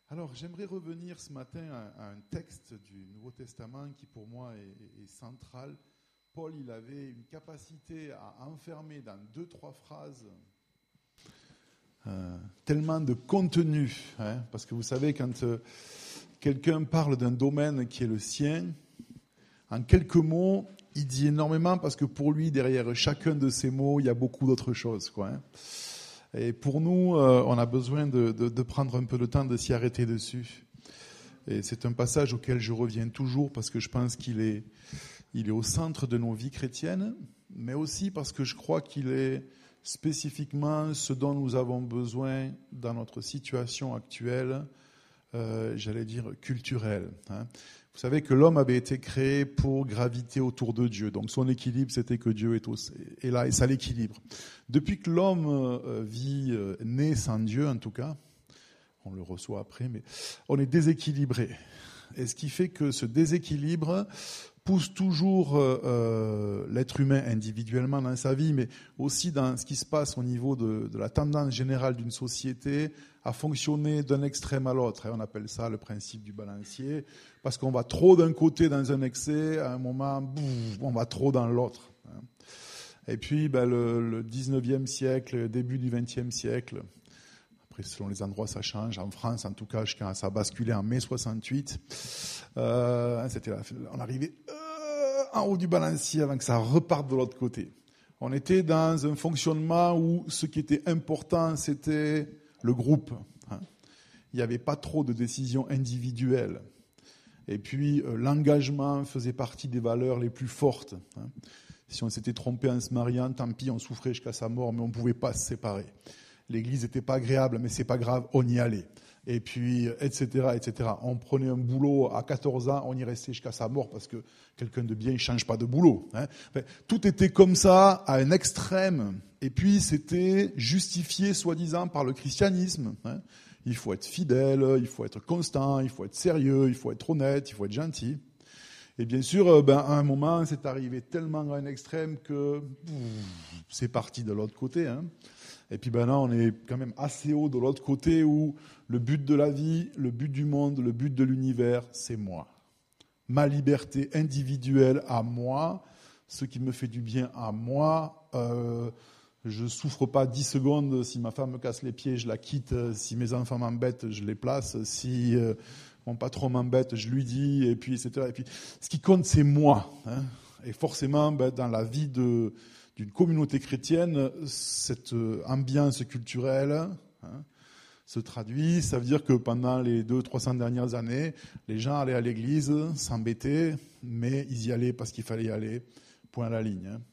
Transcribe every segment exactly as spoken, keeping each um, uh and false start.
Alors, j'aimerais revenir ce matin à, à un texte du Nouveau Testament qui, pour moi, est, est central. Paul, il avait une capacité à enfermer dans deux, trois phrases euh, tellement de contenu. Hein, parce que vous savez, quand euh, quelqu'un parle d'un domaine qui est le sien, en quelques mots, il dit énormément parce que pour lui, derrière chacun de ces mots, il y a beaucoup d'autres choses, quoi. Hein. Et pour nous, euh, on a besoin de, de, de prendre un peu de temps de s'y arrêter dessus. Et c'est un passage auquel je reviens toujours parce que je pense qu'il est, il est au centre de nos vies chrétiennes, mais aussi parce que je crois qu'il est spécifiquement ce dont nous avons besoin dans notre situation actuelle, euh, j'allais dire culturelle. Hein. Vous savez que l'homme avait été créé pour graviter autour de Dieu. Donc son équilibre, c'était que Dieu est, au, est là et ça l'équilibre. Depuis que l'homme euh, vit, euh, né sans Dieu en tout cas, on le reçoit après, mais on est déséquilibré. Et ce qui fait que ce déséquilibre pousse toujours euh, l'être humain individuellement dans sa vie, mais aussi dans ce qui se passe au niveau de, de la tendance générale d'une société à fonctionner d'un extrême à l'autre. Et on appelle ça le principe du balancier, parce qu'on va trop d'un côté dans un excès, à un moment, boum, on va trop dans l'autre. Et puis ben, le, le dix-neuvième siècle, début du vingtième siècle, après selon les endroits ça change, en France en tout cas, quand ça a basculé en mai soixante-huit, euh, c'était la, on arrivait euh, en haut du balancier avant que ça reparte de l'autre côté. On était dans un fonctionnement où ce qui était important, c'était le groupe. Hein. Il n'y avait pas trop de décisions individuelles. Et puis, euh, l'engagement faisait partie des valeurs les plus fortes. Hein. Si on s'était trompé en se mariant, tant pis, on souffrait jusqu'à sa mort, mais on ne pouvait pas se séparer. L'église n'était pas agréable, mais c'est pas grave, on y allait. Et puis, et cetera, et cetera. On prenait un boulot à quatorze ans, on y restait jusqu'à sa mort parce que quelqu'un de bien ne change pas de boulot. Hein. Enfin, tout était comme ça, à un extrême. Et puis, c'était justifié, soi-disant, par le christianisme. Hein. Il faut être fidèle, il faut être constant, il faut être sérieux, il faut être honnête, il faut être gentil. Et bien sûr, ben, à un moment, c'est arrivé tellement à un extrême que pff, c'est parti de l'autre côté. Hein. Et puis ben là, on est quand même assez haut de l'autre côté où le but de la vie, le but du monde, le but de l'univers, c'est moi. Ma liberté individuelle à moi, ce qui me fait du bien à moi. Euh, je ne souffre pas dix secondes. Si ma femme me casse les pieds, je la quitte. Si mes enfants m'embêtent, je les place. Si euh, mon patron m'embête, je lui dis. Et puis, et cetera. Et puis, ce qui compte, c'est moi. Hein. Et forcément, ben, dans la vie de... d'une communauté chrétienne, cette ambiance culturelle hein, se traduit. Ça veut dire que pendant les deux cents trois cents dernières années, les gens allaient à l'église, s'embêtaient, mais ils y allaient parce qu'il fallait y aller, point à la ligne. Hein.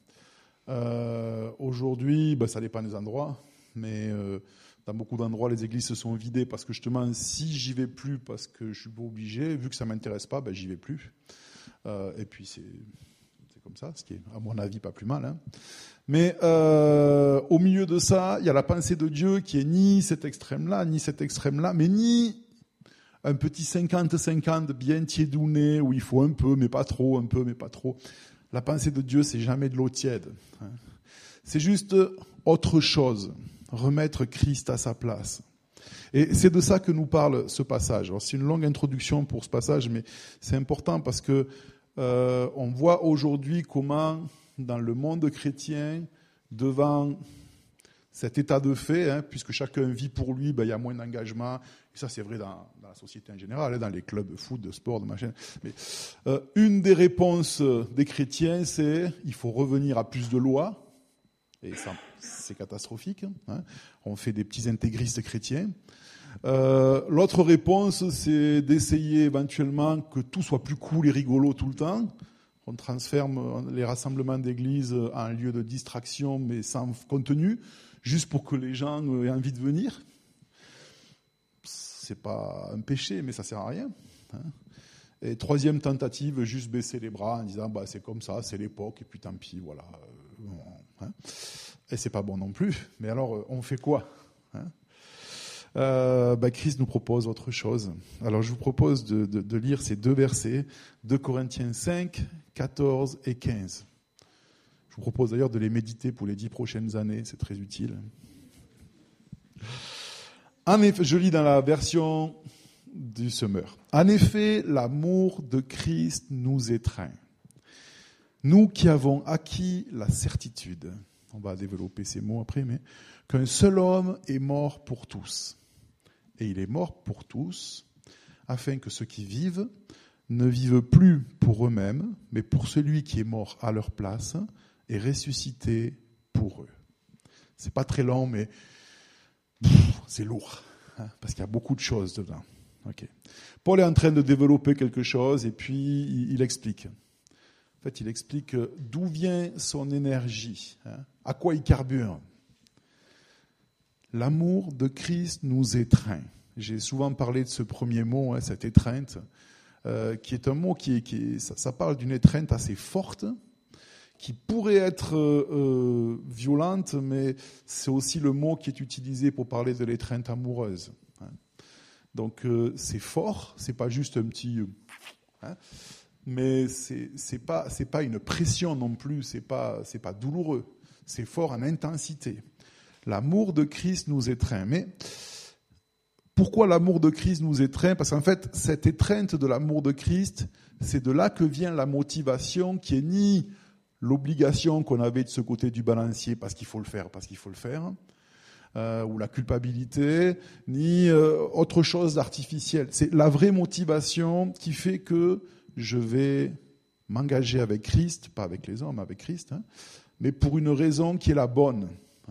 Euh, aujourd'hui, ben, ça dépend des endroits, mais euh, dans beaucoup d'endroits, les églises se sont vidées parce que justement, si j'y vais plus parce que je suis pas obligé, vu que ça ne m'intéresse pas, ben, j'y vais plus. Euh, et puis c'est... comme ça, ce qui est, à mon avis, pas plus mal. Hein. Mais euh, au milieu de ça, il y a la pensée de Dieu qui est ni cet extrême-là, ni cet extrême-là, mais ni un petit cinquante cinquante bien tiédouné, où il faut un peu, mais pas trop, un peu, mais pas trop. La pensée de Dieu, c'est jamais de l'eau tiède. Hein. C'est juste autre chose, remettre Christ à sa place. Et c'est de ça que nous parle ce passage. Alors, c'est une longue introduction pour ce passage, mais c'est important parce que Euh, on voit aujourd'hui comment, dans le monde chrétien, devant cet état de fait, hein, puisque chacun vit pour lui, ben, il y a moins d'engagement. Et ça, c'est vrai dans, dans la société en général, hein, dans les clubs de foot, de sport, de machin. Mais euh, une des réponses des chrétiens, c'est il faut revenir à plus de lois. Et ça, c'est catastrophique. Hein. On fait des petits intégristes chrétiens. Euh, l'autre réponse, c'est d'essayer éventuellement que tout soit plus cool et rigolo tout le temps. On transforme les rassemblements d'église en un lieu de distraction, mais sans contenu, juste pour que les gens aient envie de venir. C'est pas un péché, mais ça sert à rien. Hein. Et troisième tentative, juste baisser les bras en disant bah, c'est comme ça, c'est l'époque, et puis tant pis, voilà. Hein. Et c'est pas bon non plus. Mais alors, on fait quoi hein? Euh, bah Christ nous propose autre chose. Alors je vous propose de, de, de lire ces deux versets, deux Corinthiens cinq, quatorze et quinze. Je vous propose d'ailleurs de les méditer pour les dix prochaines années, c'est très utile. En effet, je lis dans la version du semeur. En effet, l'amour de Christ nous étreint. Nous qui avons acquis la certitude, on va développer ces mots après, mais qu'un seul homme est mort pour tous. Et il est mort pour tous, afin que ceux qui vivent ne vivent plus pour eux-mêmes, mais pour celui qui est mort à leur place et ressuscité pour eux. C'est pas très long, mais pff, c'est lourd, hein, parce qu'il y a beaucoup de choses dedans. Okay. Paul est en train de développer quelque chose et puis il, il explique. En fait, il explique d'où vient son énergie, hein, à quoi il carbure. L'amour de Christ nous étreint. J'ai souvent parlé de ce premier mot, hein, cette étreinte, euh, qui est un mot qui, est, qui est, ça, ça parle d'une étreinte assez forte, qui pourrait être euh, violente, mais c'est aussi le mot qui est utilisé pour parler de l'étreinte amoureuse. Hein. Donc euh, c'est fort, c'est pas juste un petit, hein, mais c'est c'est pas c'est pas une pression non plus, c'est pas c'est pas douloureux, c'est fort en intensité. L'amour de Christ nous étreint. Mais pourquoi l'amour de Christ nous étreint ? Parce qu'en fait, cette étreinte de l'amour de Christ, c'est de là que vient la motivation qui est ni l'obligation qu'on avait de ce côté du balancier parce qu'il faut le faire, parce qu'il faut le faire, euh, ou la culpabilité, ni euh, autre chose d'artificiel. C'est la vraie motivation qui fait que je vais m'engager avec Christ, pas avec les hommes, avec Christ, hein, mais pour une raison qui est la bonne.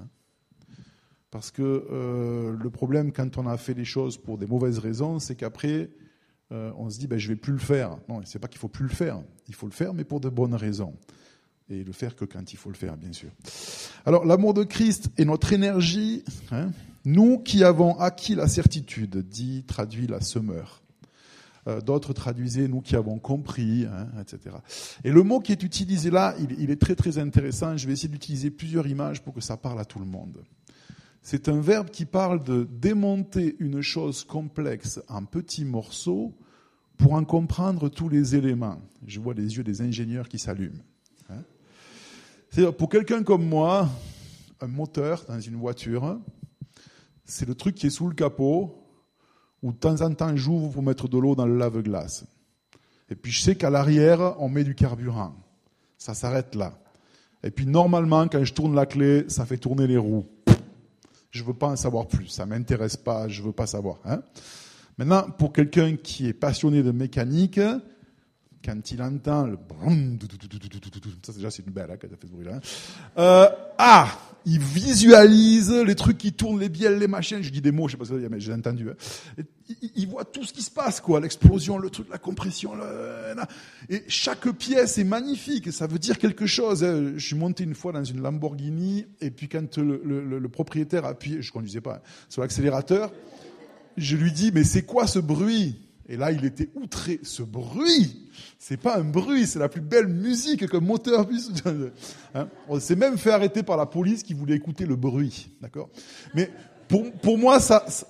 Parce que euh, le problème, quand on a fait les choses pour des mauvaises raisons, c'est qu'après, euh, on se dit ben, « je ne vais plus le faire ». Non, c'est pas qu'il ne faut plus le faire. Il faut le faire, mais pour de bonnes raisons. Et le faire que quand il faut le faire, bien sûr. Alors, l'amour de Christ est notre énergie. Hein, nous qui avons acquis la certitude, dit, traduit la semeur. Euh, d'autres traduisaient « nous qui avons compris hein, », et cetera. Et le mot qui est utilisé là, il, il est très très intéressant. Je vais essayer d'utiliser plusieurs images pour que ça parle à tout le monde. C'est un verbe qui parle de démonter une chose complexe en petits morceaux pour en comprendre tous les éléments. Je vois les yeux des ingénieurs qui s'allument. Hein, c'est-à-dire, pour quelqu'un comme moi, un moteur dans une voiture, c'est le truc qui est sous le capot, où de temps en temps j'ouvre pour mettre de l'eau dans le lave-glace. Et puis je sais qu'à l'arrière, on met du carburant. Ça s'arrête là. Et puis normalement, quand je tourne la clé, ça fait tourner les roues. Je ne veux pas en savoir plus, ça ne m'intéresse pas, je ne veux pas savoir. Hein. Maintenant, pour quelqu'un qui est passionné de mécanique, quand il entend le brum, ça déjà c'est une belle hein, quand il a fait ce bruit-là. Euh, ah, il visualise les trucs qui tournent, les bielles, les machines. Je dis des mots, je ne sais pas si mais j'ai entendu. Hein. Il, il voit tout ce qui se passe, quoi, l'explosion, le truc, la compression. Le... Et chaque pièce est magnifique. Ça veut dire quelque chose. Je suis monté une fois dans une Lamborghini et puis quand le, le, le propriétaire a appuyé, je ne conduisais pas, hein, sur l'accélérateur, je lui dis mais c'est quoi ce bruit ? Et là, il était outré. Ce bruit, c'est pas un bruit, c'est la plus belle musique qu'un moteur puisse. Hein, on s'est même fait arrêter par la police qui voulait écouter le bruit, d'accord ? Mais pour pour moi, ça, ça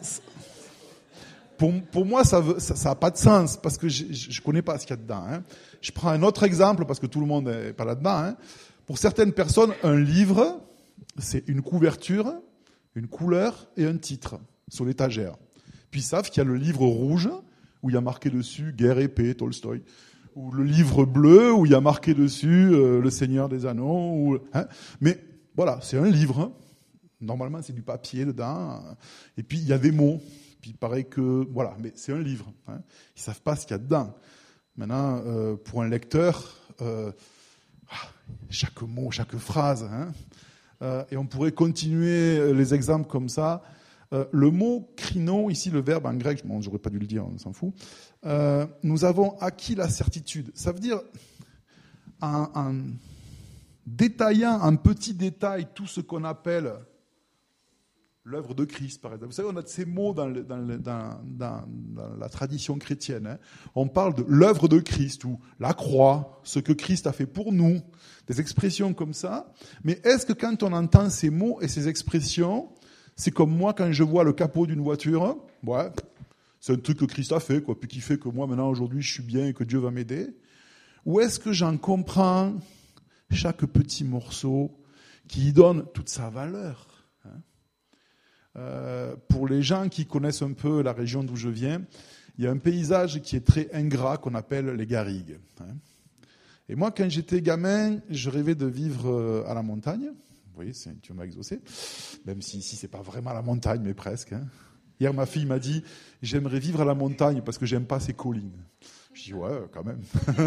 pour pour moi, ça veut, ça, ça a pas de sens parce que je je connais pas ce qu'il y a dedans. Hein. Je prends un autre exemple parce que tout le monde est pas là-dedans. Hein. Pour certaines personnes, un livre, c'est une couverture, une couleur et un titre sur l'étagère. Puis ils savent qu'il y a le livre rouge où il y a marqué dessus « Guerre et paix », Tolstoï, ou le livre bleu où il y a marqué dessus euh, « Le Seigneur des Anneaux ». Ou, hein. Mais voilà, c'est un livre. Hein. Normalement, c'est du papier dedans. Et puis, il y a des mots. Puis, il paraît que... Voilà, mais c'est un livre. Hein. Ils ne savent pas ce qu'il y a dedans. Maintenant, euh, pour un lecteur, euh, chaque mot, chaque phrase. Hein. Euh, et on pourrait continuer les exemples comme ça. Euh, le mot krino, ici le verbe en grec, bon, j'aurais pas dû le dire, on s'en fout. Euh, nous avons acquis la certitude. Ça veut dire, en, en détaillant en petits détails tout ce qu'on appelle l'œuvre de Christ, par exemple. Vous savez, on a de ces mots dans, le, dans, le, dans, dans, dans la tradition chrétienne. Hein. On parle de l'œuvre de Christ ou la croix, ce que Christ a fait pour nous, des expressions comme ça. Mais est-ce que quand on entend ces mots et ces expressions, c'est comme moi quand je vois le capot d'une voiture, ouais, c'est un truc que Christ a fait, quoi, puis qui fait que moi maintenant aujourd'hui je suis bien et que Dieu va m'aider. Ou est-ce que j'en comprends chaque petit morceau qui y donne toute sa valeur, hein. Euh, pour les gens qui connaissent un peu la région d'où je viens, il y a un paysage qui est très ingrat qu'on appelle les garrigues. Hein. Et moi, quand j'étais gamin, je rêvais de vivre à la montagne. Vous voyez, c'est, tu m'as exaucé. Même si ici, c'est pas vraiment la montagne, mais presque. Hein. Hier, ma fille m'a dit, j'aimerais vivre à la montagne parce que j'aime pas ces collines. Je dis, ouais, quand même.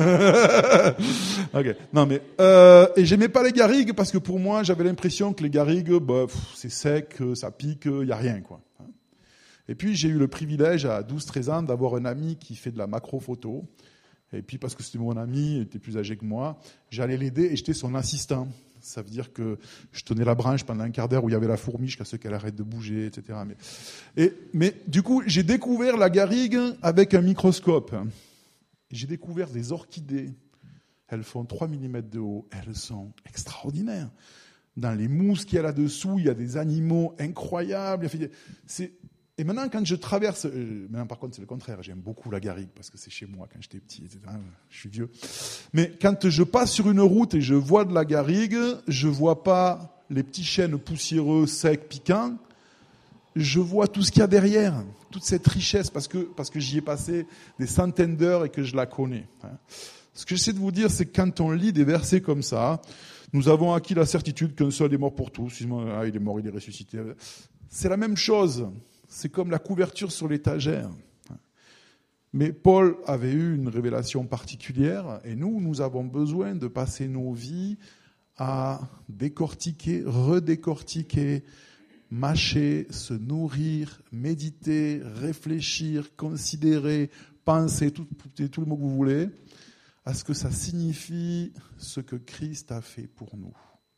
Okay. Non, mais, euh, et j'aimais pas les garrigues parce que pour moi, j'avais l'impression que les garrigues, bah, pff, c'est sec, ça pique, il y a rien, quoi. Et puis, j'ai eu le privilège à douze treize ans d'avoir un ami qui fait de la macro-photo. Et puis, parce que c'était mon ami, il était plus âgé que moi, j'allais l'aider et j'étais son assistant. Ça veut dire que je tenais la branche pendant un quart d'heure où il y avait la fourmi jusqu'à ce qu'elle arrête de bouger, et cetera. Mais, et, mais du coup, j'ai découvert la garrigue avec un microscope. J'ai découvert des orchidées. Elles font trois millimètres de haut. Elles sont extraordinaires. Dans les mousses qu'il y a là-dessous, il y a des animaux incroyables. C'est... Et maintenant, quand je traverse... Maintenant, par contre, c'est le contraire. J'aime beaucoup la garrigue parce que c'est chez moi quand j'étais petit, et cetera. Je suis vieux. Mais quand je passe sur une route et je vois de la garrigue, je ne vois pas les petits chênes poussiéreux, secs, piquants. Je vois tout ce qu'il y a derrière, toute cette richesse, parce que, parce que j'y ai passé des centaines d'heures et que je la connais. Ce que j'essaie de vous dire, c'est que quand on lit des versets comme ça, nous avons acquis la certitude qu'un seul est mort pour tous. Ah, il est mort, il est ressuscité. C'est la même chose. C'est comme la couverture sur l'étagère. Mais Paul avait eu une révélation particulière, et nous, nous avons besoin de passer nos vies à décortiquer, redécortiquer, mâcher, se nourrir, méditer, réfléchir, considérer, penser, tout, tout, tout le mot que vous voulez, à ce que ça signifie ce que Christ a fait pour nous.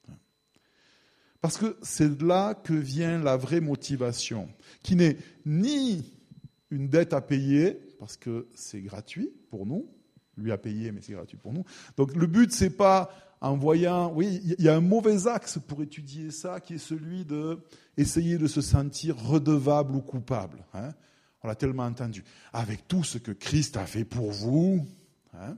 Parce que c'est de là que vient la vraie motivation, qui n'est ni une dette à payer, parce que c'est gratuit pour nous, lui a payé, mais c'est gratuit pour nous. Donc le but, c'est pas en voyant... Oui, il y a un mauvais axe pour étudier ça, qui est celui de essayer de se sentir redevable ou coupable. Hein. On l'a tellement entendu. Avec tout ce que Christ a fait pour vous... Hein.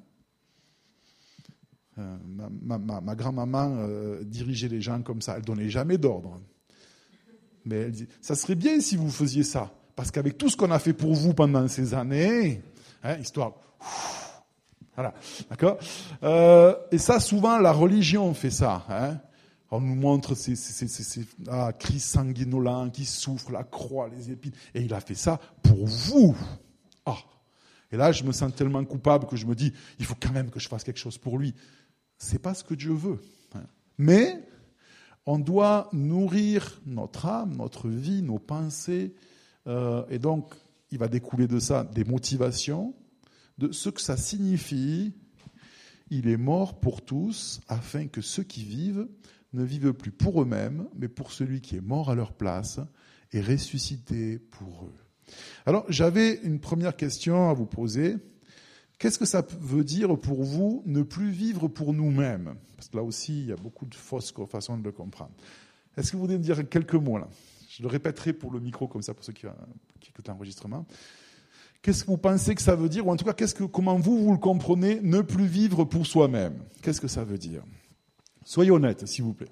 Euh, ma, ma, ma grand-maman euh, dirigeait les gens comme ça. Elle ne donnait jamais d'ordre. Mais elle dit, ça serait bien si vous faisiez ça. Parce qu'avec tout ce qu'on a fait pour vous pendant ces années, hein, histoire... Voilà, d'accord. Euh, et ça, souvent, la religion fait ça. Hein. On nous montre ces, ces, ces, ces ah, Christ sanguinolent qui souffre, la croix, les épines. Et il a fait ça pour vous. Ah. Et là, je me sens tellement coupable que je me dis, il faut quand même que je fasse quelque chose pour lui. C'est pas ce que Dieu veut. Hein. Mais on doit nourrir notre âme, notre vie, nos pensées. Euh, et donc, il va découler de ça des motivations, de ce que ça signifie. Il est mort pour tous, afin que ceux qui vivent ne vivent plus pour eux-mêmes, mais pour celui qui est mort à leur place et ressuscité pour eux. Alors, j'avais une première question à vous poser. Qu'est-ce que ça veut dire pour vous ne plus vivre pour nous-mêmes ? Parce que là aussi, il y a beaucoup de fausses façons de le comprendre. Est-ce que vous voulez me dire quelques mots là ? Je le répéterai pour le micro, comme ça, pour ceux qui, qui écoutent l'enregistrement. Qu'est-ce que vous pensez que ça veut dire ? Ou en tout cas, qu'est-ce que, comment vous, vous le comprenez, ne plus vivre pour soi-même ? Qu'est-ce que ça veut dire ? Soyez honnête, s'il vous plaît.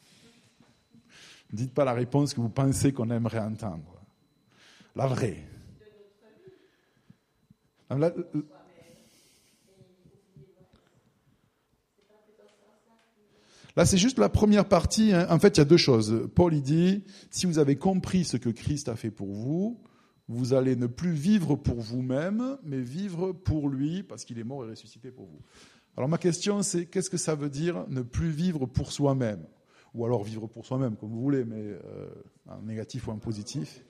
Ne dites pas la réponse que vous pensez qu'on aimerait entendre. La vraie. La, Là, c'est juste la première partie. Hein. En fait, il y a deux choses. Paul, il dit, si vous avez compris ce que Christ a fait pour vous, vous allez ne plus vivre pour vous-même, mais vivre pour lui, parce qu'il est mort et ressuscité pour vous. Alors ma question, c'est, qu'est-ce que ça veut dire ne plus vivre pour soi-même ? Ou alors vivre pour soi-même, comme vous voulez, mais euh, en négatif ou en positif.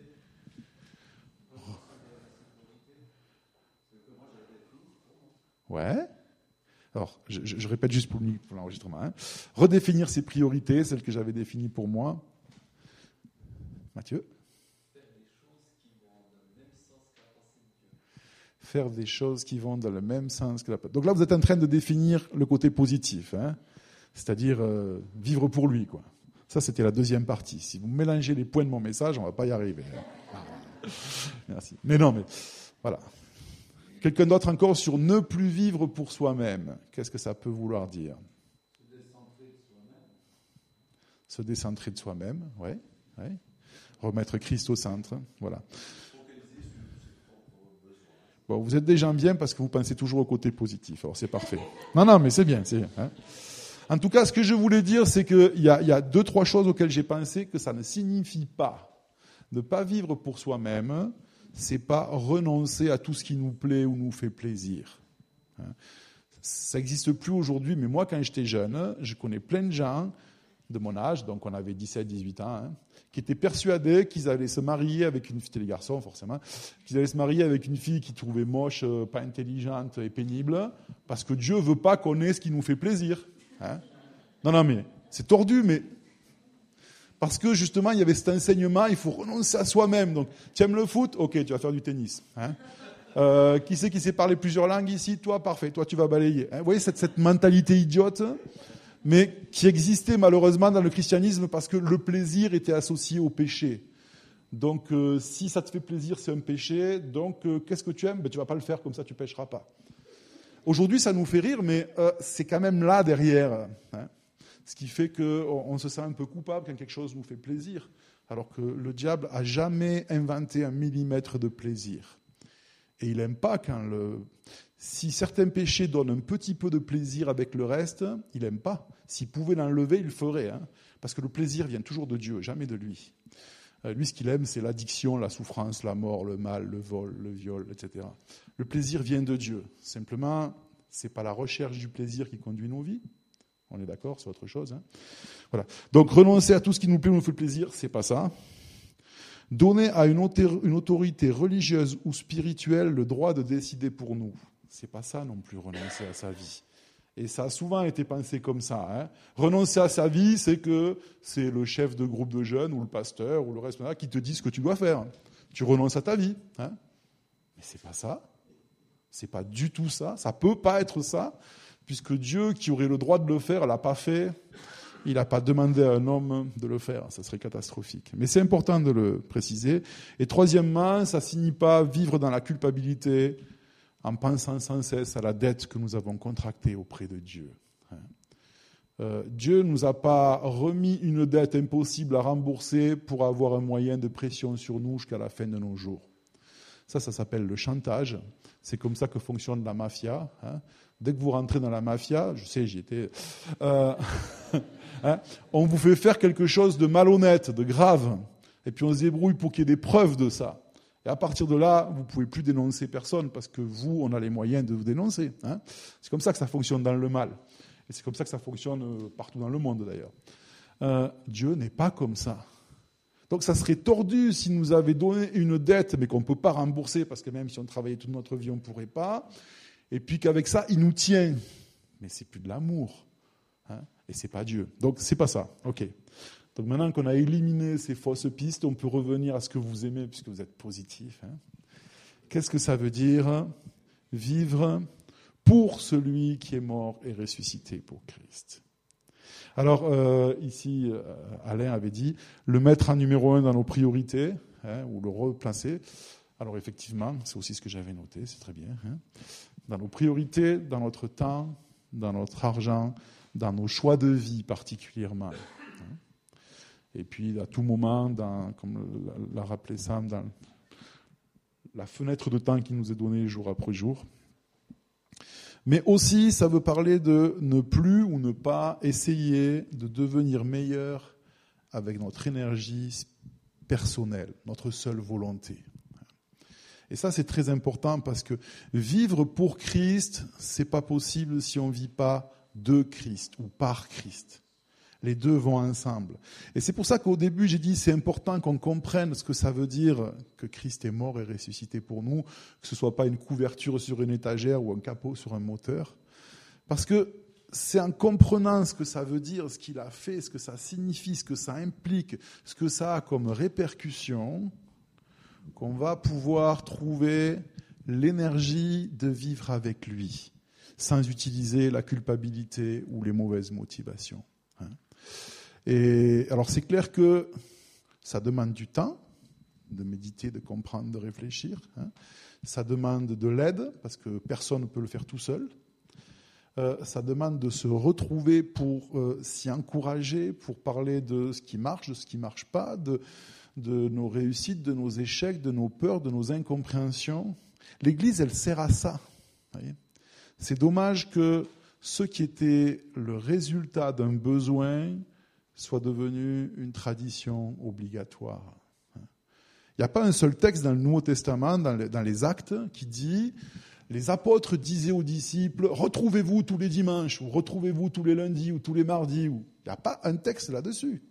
Ouais. Alors, je, je répète juste pour, pour l'enregistrement. Hein. Redéfinir ses priorités, celles que j'avais définies pour moi. Mathieu ? Faire des choses qui vont dans le même sens que la... Donc là, vous êtes en train de définir le côté positif, hein, c'est-à-dire euh, vivre pour lui, quoi. Ça, c'était la deuxième partie. Si vous mélangez les points de mon message, on ne va pas y arriver. Merci. Mais non, mais voilà. Quelqu'un d'autre encore sur ne plus vivre pour soi-même. Qu'est-ce que ça peut vouloir dire ? Se décentrer de soi-même. Se décentrer de soi-même, oui. Ouais. Remettre Christ au centre, voilà. Bon, vous êtes des gens bien parce que vous pensez toujours au côté positif. Alors c'est parfait. Non, non, mais c'est bien. C'est bien hein. En tout cas, ce que je voulais dire, c'est qu'il y a, il y a deux, trois choses auxquelles j'ai pensé que ça ne signifie pas. Ne pas vivre pour soi-même, c'est pas renoncer à tout ce qui nous plaît ou nous fait plaisir. Ça n'existe plus aujourd'hui, mais moi, quand j'étais jeune, je connais plein de gens de mon âge, donc on avait dix-sept, dix-huit ans, hein, qui étaient persuadés qu'ils allaient se marier avec une fille, c'était les garçons forcément, qu'ils allaient se marier avec une fille qu'ils trouvaient moche, pas intelligente et pénible, parce que Dieu veut pas qu'on ait ce qui nous fait plaisir. Hein. Non, non, mais c'est tordu, mais parce que justement, il y avait cet enseignement, il faut renoncer à soi-même. Donc, tu aimes le foot ? Ok, tu vas faire du tennis. Hein. Euh, qui c'est qui sait parler plusieurs langues ici ? Toi, parfait. Toi, tu vas balayer. Hein. Vous voyez cette, cette mentalité idiote, mais qui existait malheureusement dans le christianisme parce que le plaisir était associé au péché. Donc, euh, si ça te fait plaisir, c'est un péché. Donc, euh, qu'est-ce que tu aimes ? Ben, tu ne vas pas le faire, comme ça, tu ne pécheras pas. Aujourd'hui, ça nous fait rire, mais euh, c'est quand même là derrière. Hein. Ce qui fait qu'on on se sent un peu coupable quand quelque chose nous fait plaisir. Alors que le diable n'a jamais inventé un millimètre de plaisir. Et il n'aime pas quand le... Si certains péchés donnent un petit peu de plaisir avec le reste, il n'aime pas. S'il pouvait l'enlever, il le ferait. Hein. Parce que le plaisir vient toujours de Dieu, jamais de lui. Euh, lui, ce qu'il aime, c'est l'addiction, la souffrance, la mort, le mal, le vol, le viol, et cetera. Le plaisir vient de Dieu. Simplement, ce n'est pas la recherche du plaisir qui conduit nos vies. On est d'accord, c'est autre chose. Hein. Voilà. Donc, renoncer à tout ce qui nous plaît ou nous fait plaisir, c'est pas ça. Donner à une autorité religieuse ou spirituelle le droit de décider pour nous. C'est pas ça non plus, renoncer à sa vie. Et ça a souvent été pensé comme ça. Hein. Renoncer à sa vie, c'est que c'est le chef de groupe de jeunes ou le pasteur ou le responsable qui te dit ce que tu dois faire. Tu renonces à ta vie. Hein. Mais c'est pas ça. C'est pas du tout ça. Ça peut pas être ça, puisque Dieu, qui aurait le droit de le faire, l'a pas fait. Il n'a pas demandé à un homme de le faire. Ça serait catastrophique. Mais c'est important de le préciser. Et troisièmement, ça ne signifie pas vivre dans la culpabilité en pensant sans cesse à la dette que nous avons contractée auprès de Dieu. Euh, Dieu ne nous a pas remis une dette impossible à rembourser pour avoir un moyen de pression sur nous jusqu'à la fin de nos jours. Ça, ça s'appelle le chantage. C'est comme ça que fonctionne la mafia. Hein. Dès que vous rentrez dans la mafia, je sais, j'y étais, euh, hein, on vous fait faire quelque chose de malhonnête, de grave, et puis on se débrouille pour qu'il y ait des preuves de ça. Et à partir de là, vous ne pouvez plus dénoncer personne, parce que vous, on a les moyens de vous dénoncer. Hein. C'est comme ça que ça fonctionne dans le mal. Et c'est comme ça que ça fonctionne partout dans le monde, d'ailleurs. Euh, Dieu n'est pas comme ça. Donc ça serait tordu s'il nous avait donné une dette, mais qu'on ne peut pas rembourser, parce que même si on travaillait toute notre vie, on ne pourrait pas. Et puis qu'avec ça, il nous tient. Mais c'est plus de l'amour. Hein, et c'est pas Dieu. Donc c'est pas ça. Ok. Donc maintenant qu'on a éliminé ces fausses pistes, on peut revenir à ce que vous aimez, puisque vous êtes positif. Hein. Qu'est-ce que ça veut dire ? Vivre pour celui qui est mort et ressuscité pour Christ. Alors euh, ici, euh, Alain avait dit, le mettre en numéro un dans nos priorités, hein, ou le replacer. Alors effectivement, c'est aussi ce que j'avais noté, c'est très bien. Hein. Dans nos priorités, dans notre temps, dans notre argent, dans nos choix de vie particulièrement. Et puis à tout moment, dans, comme l'a rappelé Sam, dans la fenêtre de temps qui nous est donnée jour après jour. Mais aussi, ça veut parler de ne plus ou ne pas essayer de devenir meilleur avec notre énergie personnelle, notre seule volonté. Et ça, c'est très important parce que vivre pour Christ, c'est pas possible si on ne vit pas de Christ ou par Christ. Les deux vont ensemble. Et c'est pour ça qu'au début, j'ai dit c'est important qu'on comprenne ce que ça veut dire que Christ est mort et ressuscité pour nous, que ce ne soit pas une couverture sur une étagère ou un capot sur un moteur. Parce que c'est en comprenant ce que ça veut dire, ce qu'il a fait, ce que ça signifie, ce que ça implique, ce que ça a comme répercussion, qu'on va pouvoir trouver l'énergie de vivre avec lui, sans utiliser la culpabilité ou les mauvaises motivations. Et alors c'est clair que ça demande du temps de méditer, de comprendre, de réfléchir. Hein. Ça demande de l'aide parce que personne ne peut le faire tout seul. Euh, ça demande de se retrouver pour euh, s'y encourager, pour parler de ce qui marche, de ce qui ne marche pas, de, de nos réussites, de nos échecs, de nos peurs, de nos incompréhensions. L'Église, elle sert à ça. Vous voyez ? C'est dommage que ce qui était le résultat d'un besoin soit devenu une tradition obligatoire. Il n'y a pas un seul texte dans le Nouveau Testament, dans les, dans les Actes, qui dit « Les apôtres disaient aux disciples, retrouvez-vous tous les dimanches, ou retrouvez-vous tous les lundis, ou tous les mardis. » Il n'y a pas un texte là-dessus.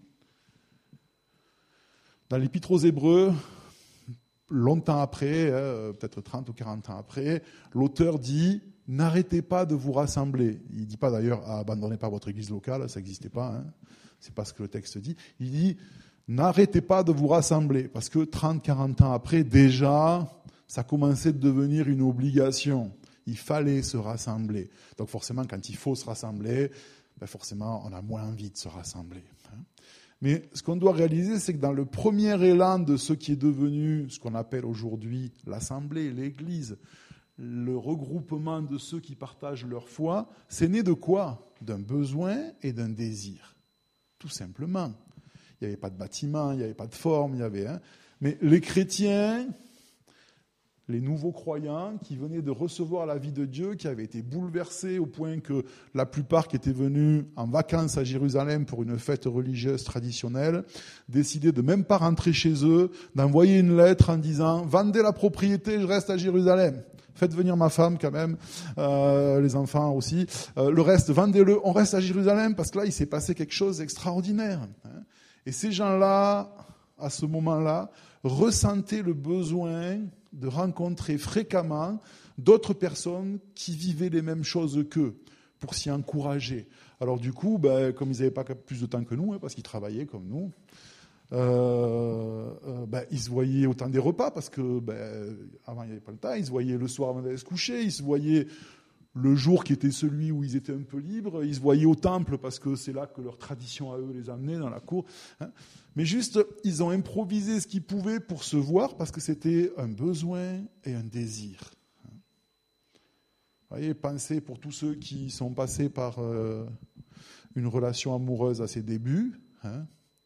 Dans l'Épître aux Hébreux, longtemps après, hein, peut-être trente ou quarante ans après, l'auteur dit « N'arrêtez pas de vous rassembler. » Il ne dit pas d'ailleurs « Abandonnez pas votre église locale », ça n'existait pas. Hein. C'est pas ce que le texte dit. Il dit « N'arrêtez pas de vous rassembler. » Parce que trente, quarante ans après, déjà, ça commençait de devenir une obligation. Il fallait se rassembler. Donc forcément, quand il faut se rassembler, ben forcément, on a moins envie de se rassembler. Mais ce qu'on doit réaliser, c'est que dans le premier élan de ce qui est devenu ce qu'on appelle aujourd'hui l'Assemblée, l'Église, le regroupement de ceux qui partagent leur foi, c'est né de quoi ? D'un besoin et d'un désir. Tout simplement. Il n'y avait pas de bâtiment, il n'y avait pas de forme, il y avait... Hein, mais les chrétiens, les nouveaux croyants qui venaient de recevoir la vie de Dieu, qui avaient été bouleversés au point que la plupart qui étaient venus en vacances à Jérusalem pour une fête religieuse traditionnelle, décidaient de même pas rentrer chez eux, d'envoyer une lettre en disant « Vendez la propriété, je reste à Jérusalem. Faites venir ma femme quand même, euh, les enfants aussi. Euh, le reste, vendez-le, on reste à Jérusalem parce que là, il s'est passé quelque chose d'extraordinaire. » Et ces gens-là, à ce moment-là, ressentaient le besoin de rencontrer fréquemment d'autres personnes qui vivaient les mêmes choses qu'eux, pour s'y encourager. Alors du coup, ben, comme ils n'avaient pas plus de temps que nous, hein, parce qu'ils travaillaient comme nous, euh, euh, ben, ils se voyaient au temps des repas, parce que ben, avant il n'y avait pas le temps, ils se voyaient le soir avant d'aller se coucher, ils se voyaient le jour qui était celui où ils étaient un peu libres, ils se voyaient au temple, parce que c'est là que leur tradition à eux les amenait, dans la cour. Hein. Mais juste, ils ont improvisé ce qu'ils pouvaient pour se voir, parce que c'était un besoin et un désir. Vous voyez, pensez pour tous ceux qui sont passés par euh, une relation amoureuse à ses débuts. Hein.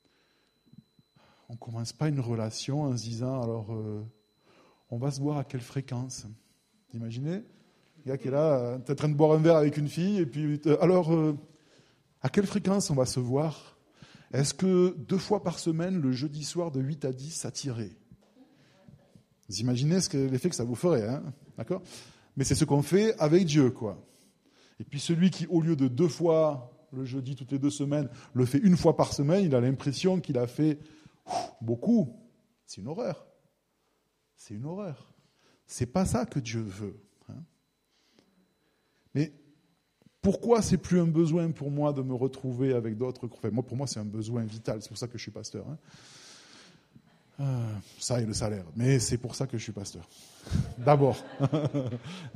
On ne commence pas une relation en se disant, alors, euh, on va se voir à quelle fréquence ? Imaginez, le gars qui est là, tu es en train de boire un verre avec une fille, et puis, euh, alors, euh, à quelle fréquence on va se voir ? Est-ce que deux fois par semaine, le jeudi soir de huit à dix, ça tirait ? Vous imaginez ce que, l'effet que ça vous ferait, hein ? D'accord ? Mais c'est ce qu'on fait avec Dieu, quoi. Et puis celui qui, au lieu de deux fois le jeudi toutes les deux semaines, le fait une fois par semaine, il a l'impression qu'il a fait ouf, beaucoup. C'est une horreur. C'est une horreur. C'est pas ça que Dieu veut. Hein. Mais pourquoi c'est plus un besoin pour moi de me retrouver avec d'autres ? Enfin, moi, pour moi, c'est un besoin vital. C'est pour ça que je suis pasteur. Hein. Euh, ça et le salaire. Mais c'est pour ça que je suis pasteur. D'abord. Hein ?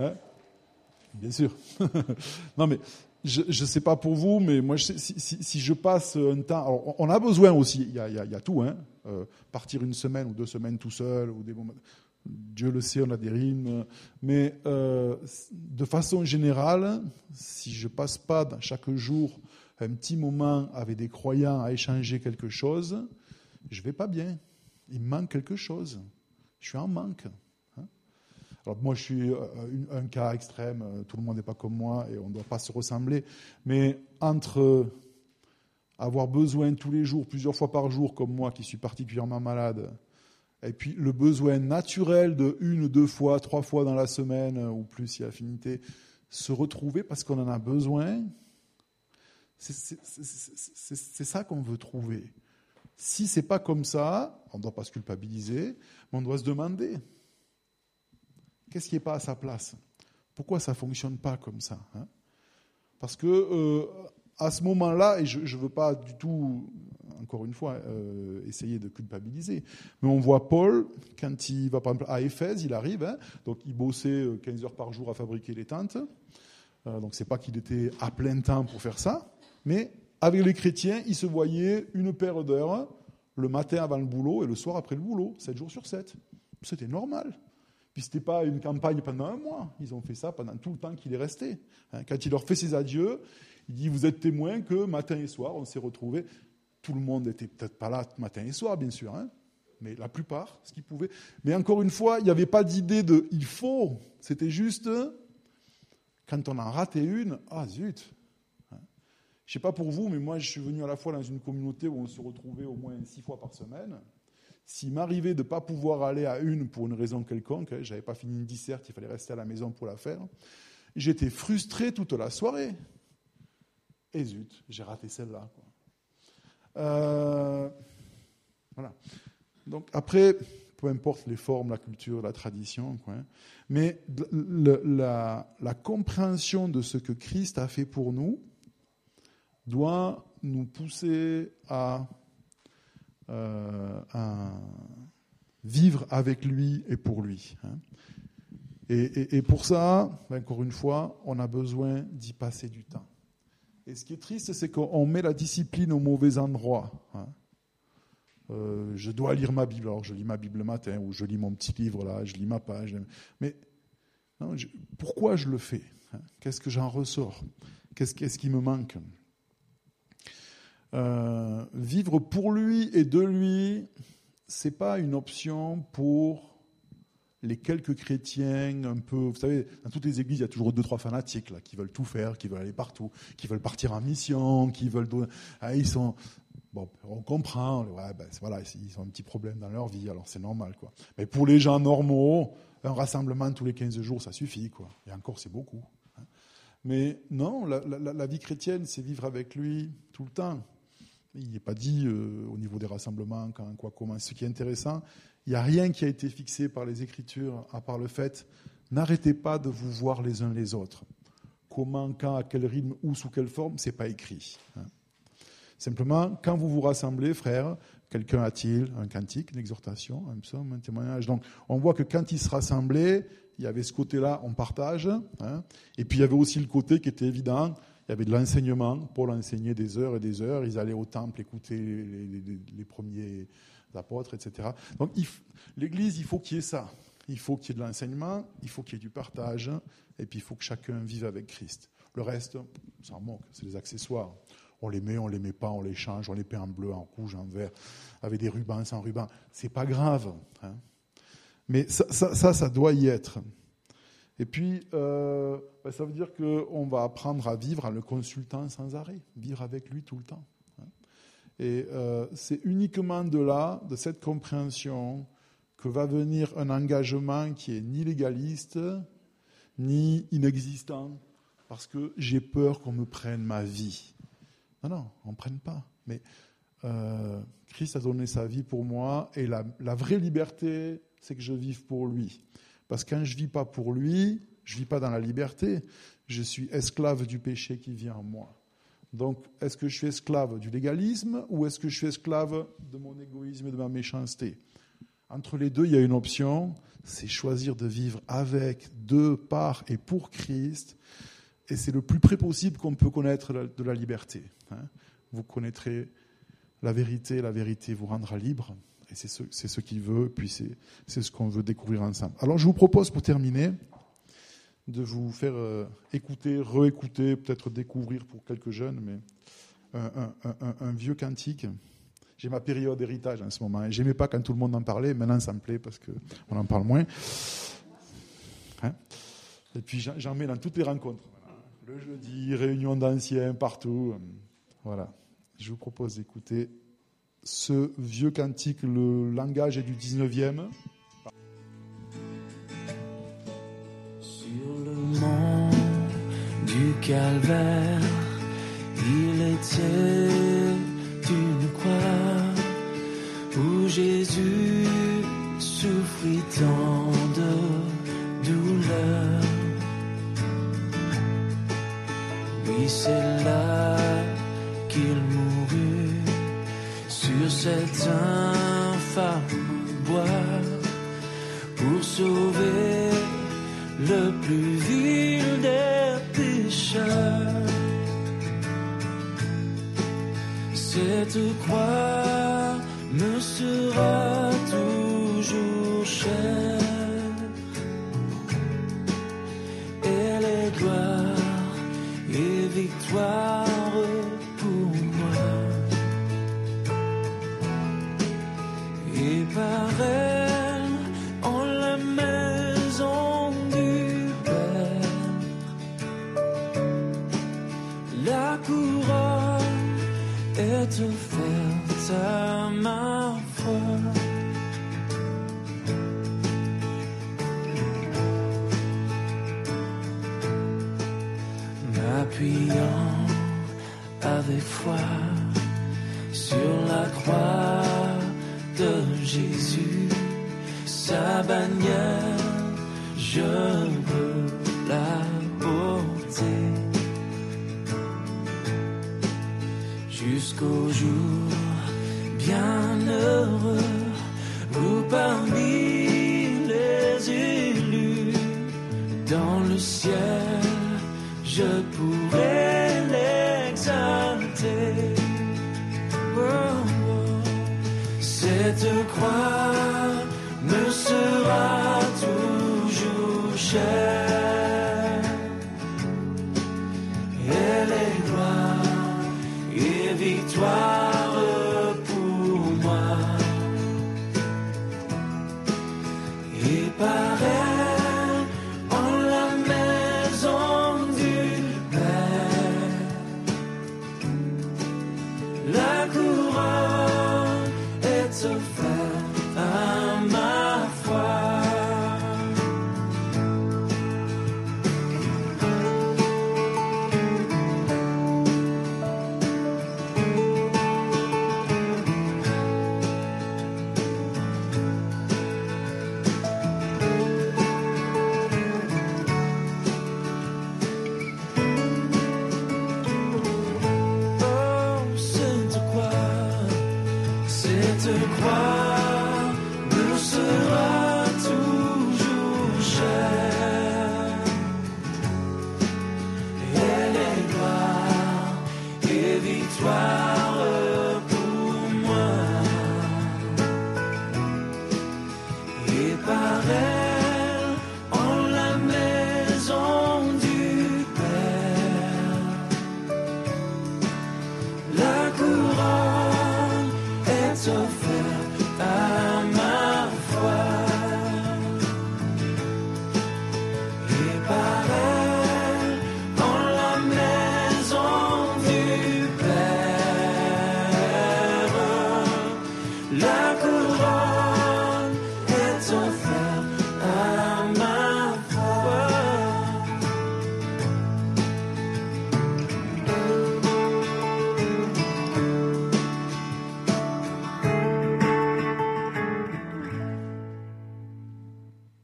Bien sûr. Non, mais je ne sais pas pour vous, mais moi, je sais, si, si, si je passe un temps... Alors, on a besoin aussi, il y a, il y a, il y a tout, hein. Euh, partir une semaine ou deux semaines tout seul, ou des moments... Dieu le sait, on a des rythmes. Mais euh, de façon générale, si je ne passe pas dans chaque jour un petit moment avec des croyants à échanger quelque chose, je ne vais pas bien. Il me manque quelque chose. Je suis en manque. Alors moi, je suis un cas extrême, tout le monde n'est pas comme moi et on ne doit pas se ressembler. Mais entre avoir besoin tous les jours, plusieurs fois par jour, comme moi, qui suis particulièrement malade, et puis le besoin naturel de une, deux fois, trois fois dans la semaine, ou plus si affinité, se retrouver parce qu'on en a besoin, c'est, c'est, c'est, c'est, c'est ça qu'on veut trouver. Si ce n'est pas comme ça, on ne doit pas se culpabiliser, mais on doit se demander... Qu'est-ce qui n'est pas à sa place ? Pourquoi ça ne fonctionne pas comme ça, hein ? Parce que euh, à ce moment-là, et je ne veux pas du tout, encore une fois, euh, essayer de culpabiliser, mais on voit Paul, quand il va par exemple à Éphèse, il arrive, hein, donc il bossait quinze heures par jour à fabriquer les tentes, euh, donc ce n'est pas qu'il était à plein temps pour faire ça, mais avec les chrétiens, il se voyait une paire d'heures, le matin avant le boulot et le soir après le boulot, sept jours sur sept. C'était normal. Puis ce n'était pas une campagne pendant un mois. Ils ont fait ça pendant tout le temps qu'il est resté. Quand il leur fait ses adieux, il dit « Vous êtes témoins que matin et soir, on s'est retrouvés. » Tout le monde n'était peut-être pas là matin et soir, bien sûr. Hein. mais la plupart, ce qu'ils pouvaient. Mais encore une fois, il n'y avait pas d'idée de « il faut », c'était juste quand on en ratait une, ah zut. Je ne sais pas pour vous, mais moi je suis venu à la fois dans une communauté où on se retrouvait au moins six fois par semaine. S'il m'arrivait de ne pas pouvoir aller à une pour une raison quelconque, je n'avais pas fini une disserte, il fallait rester à la maison pour la faire, j'étais frustré toute la soirée. Et zut, j'ai raté celle-là. Quoi. Euh, voilà. Donc après, peu importe les formes, la culture, la tradition, quoi, hein, mais le, la, la compréhension de ce que Christ a fait pour nous doit nous pousser à, euh, à vivre avec lui et pour lui. Hein. Et, et, et pour ça, encore une fois, on a besoin d'y passer du temps. Et ce qui est triste, c'est qu'on met la discipline au mauvais endroit. Hein. Euh, je dois lire ma Bible. Alors je lis ma Bible le matin, ou je lis mon petit livre là, je lis ma page. Mais non, je, pourquoi je le fais, hein? Qu'est-ce que j'en ressors? Qu'est-ce, qu'est-ce qui me manque? euh, Vivre pour lui et de lui, c'est pas une option pour les quelques chrétiens un peu... Vous savez, dans toutes les églises, il y a toujours deux, trois fanatiques là, qui veulent tout faire, qui veulent aller partout, qui veulent partir en mission, qui veulent... donner... Ah, ils sont... Bon, on comprend, ouais, ben, voilà, ils ont un petit problème dans leur vie, alors c'est normal, quoi. Mais pour les gens normaux, un rassemblement tous les quinze jours, ça suffit, quoi. Et encore, c'est beaucoup. Hein. Mais non, la, la, la vie chrétienne, c'est vivre avec lui tout le temps. Il n'est pas dit euh, au niveau des rassemblements, quand, quoi, comment. Ce qui est intéressant, il n'y a rien qui a été fixé par les Écritures, à part le fait, n'arrêtez pas de vous voir les uns les autres. Comment, quand, à quel rythme, où, sous quelle forme, ce n'est pas écrit. Hein. Simplement, quand vous vous rassemblez, frères, quelqu'un a-t-il un cantique, une exhortation, un psaume, un témoignage? Donc, on voit que quand ils se rassemblaient, il y avait ce côté-là, on partage. Hein, et puis, il y avait aussi le côté qui était évident. Il y avait de l'enseignement. Paul enseignait des heures et des heures. Ils allaient au temple écouter les, les, les premiers apôtres, et cetera. Donc, il, l'Église, il faut qu'il y ait ça. Il faut qu'il y ait de l'enseignement, il faut qu'il y ait du partage, et puis il faut que chacun vive avec Christ. Le reste, ça en manque, c'est des accessoires. On les met, on les met pas, on les change, on les peint en bleu, en rouge, en vert, avec des rubans, sans rubans. C'est pas grave. Hein. Mais ça, ça, ça, ça doit y être. Et puis, euh, ben ça veut dire qu'on va apprendre à vivre en le consultant sans arrêt, vivre avec lui tout le temps. Hein. Et euh, c'est uniquement de là, de cette compréhension, que va venir un engagement qui est ni légaliste, ni inexistant, parce que j'ai peur qu'on me prenne ma vie. Non, non, on ne prenne pas. Mais euh, Christ a donné sa vie pour moi, et la, la vraie liberté, c'est que je vive pour lui. Parce que quand je ne vis pas pour lui, je ne vis pas dans la liberté, je suis esclave du péché qui vit en moi. Donc, est-ce que je suis esclave du légalisme, ou est-ce que je suis esclave de mon égoïsme et de ma méchanceté? Entre les deux, il y a une option, c'est choisir de vivre avec, de, par et pour Christ. Et c'est le plus près possible qu'on peut connaître de la liberté. Vous connaîtrez la vérité, la vérité vous rendra libre. Et c'est ce, c'est ce qu'il veut, puis c'est, c'est ce qu'on veut découvrir ensemble. Alors je vous propose, pour terminer, de vous faire euh, écouter, réécouter, peut-être découvrir pour quelques jeunes, mais un, un, un, un vieux cantique. J'ai ma période héritage en ce moment. Et j'aimais pas quand tout le monde en parlait, maintenant ça me plaît parce qu'on en parle moins. Hein? Et puis j'en, j'en mets dans toutes les rencontres. Le jeudi, réunion d'anciens, partout. Voilà. Je vous propose d'écouter ce vieux cantique. Le langage est du dix-neuvième. Sur le mont du Calvaire, il était une croix où Jésus souffrit tant de douleur. Oui, c'est là qu'il mourut sur cet infâme bois pour sauver le plus vil des pécheurs. Cette croix me sera toujours chère. Elle est gloire et victoire pour moi. Et par te faire ta ma foi. M'appuyant avec foi sur la croix de Jésus, sa bannière, je veux la porter jusqu'au jour bienheureux où parmi les élus dans le ciel je pourrai l'exalter. Oh, oh. Cette croix me sera toujours chère.